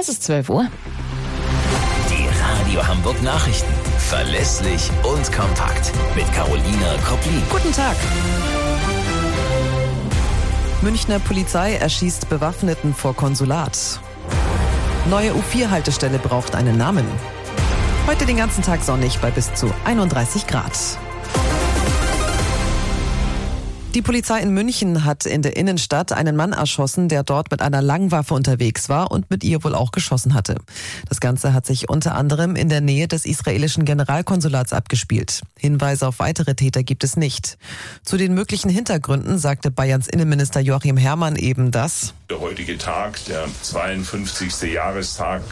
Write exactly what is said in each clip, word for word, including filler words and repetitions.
Es ist zwölf Uhr. Die Radio Hamburg Nachrichten. Verlässlich und kompakt. Mit Carolina Kopplin. Guten Tag. Münchner Polizei erschießt Bewaffneten vor Konsulat. Neue U vier Haltestelle braucht einen Namen. Heute den ganzen Tag sonnig bei bis zu einunddreißig Grad. Die Polizei in München hat in der Innenstadt einen Mann erschossen, der dort mit einer Langwaffe unterwegs war und mit ihr wohl auch geschossen hatte. Das Ganze hat sich unter anderem in der Nähe des israelischen Generalkonsulats abgespielt. Hinweise auf weitere Täter gibt es nicht. Zu den möglichen Hintergründen sagte Bayerns Innenminister Joachim Herrmann eben das: Der heutige Tag, der zweiundfünfzigste Jahrestag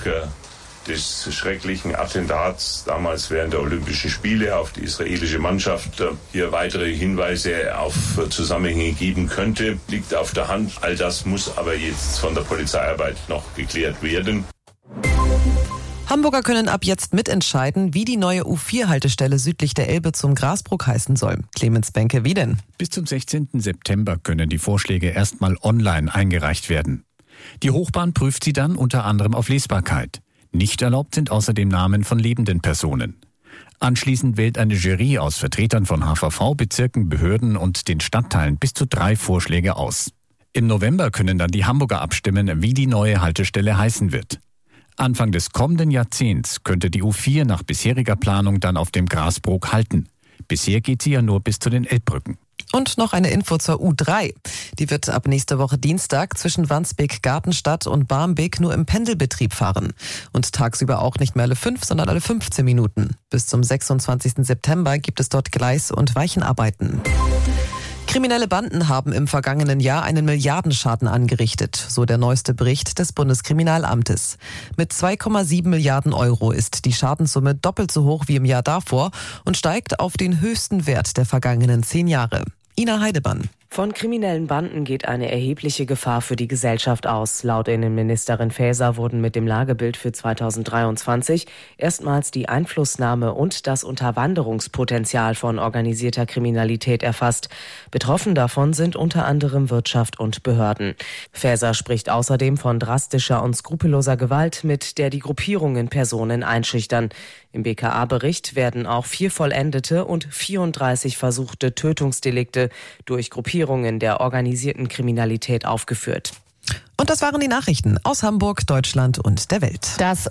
des schrecklichen Attentats damals während der Olympischen Spiele auf die israelische Mannschaft hier weitere Hinweise auf Zusammenhänge geben könnte, liegt auf der Hand. All das muss aber jetzt von der Polizeiarbeit noch geklärt werden. Hamburger können ab jetzt mitentscheiden, wie die neue U vier Haltestelle südlich der Elbe zum Grasbruck heißen soll. Clemens Benke, wie denn? Bis zum sechzehnten September können die Vorschläge erstmal online eingereicht werden. Die Hochbahn prüft sie dann unter anderem auf Lesbarkeit. Nicht erlaubt sind außerdem Namen von lebenden Personen. Anschließend wählt eine Jury aus Vertretern von H V V, Bezirken, Behörden und den Stadtteilen bis zu drei Vorschläge aus. Im November können dann die Hamburger abstimmen, wie die neue Haltestelle heißen wird. Anfang des kommenden Jahrzehnts könnte die U vier nach bisheriger Planung dann auf dem Grasbruck halten. Bisher geht sie ja nur bis zu den Elbbrücken. Und noch eine Info zur U drei. Die wird ab nächste Woche Dienstag zwischen Wandsbek-Gartenstadt und Barmbek nur im Pendelbetrieb fahren. Und tagsüber auch nicht mehr alle fünf, sondern alle fünfzehn Minuten. Bis zum sechsundzwanzigsten September gibt es dort Gleis- und Weichenarbeiten. Kriminelle Banden haben im vergangenen Jahr einen Milliardenschaden angerichtet, so der neueste Bericht des Bundeskriminalamtes. Mit zwei Komma sieben Milliarden Euro ist die Schadenssumme doppelt so hoch wie im Jahr davor und steigt auf den höchsten Wert der vergangenen zehn Jahre. Ina Heidemann. Von kriminellen Banden geht eine erhebliche Gefahr für die Gesellschaft aus. Laut Innenministerin Faeser wurden mit dem Lagebild für zweitausenddreiundzwanzig erstmals die Einflussnahme und das Unterwanderungspotenzial von organisierter Kriminalität erfasst. Betroffen davon sind unter anderem Wirtschaft und Behörden. Faeser spricht außerdem von drastischer und skrupelloser Gewalt, mit der die Gruppierungen Personen einschüchtern. Im B K A-Bericht werden auch vier vollendete und vierunddreißig versuchte Tötungsdelikte durch Gruppierungen der organisierten Kriminalität aufgeführt. Und das waren die Nachrichten aus Hamburg, Deutschland und der Welt. Das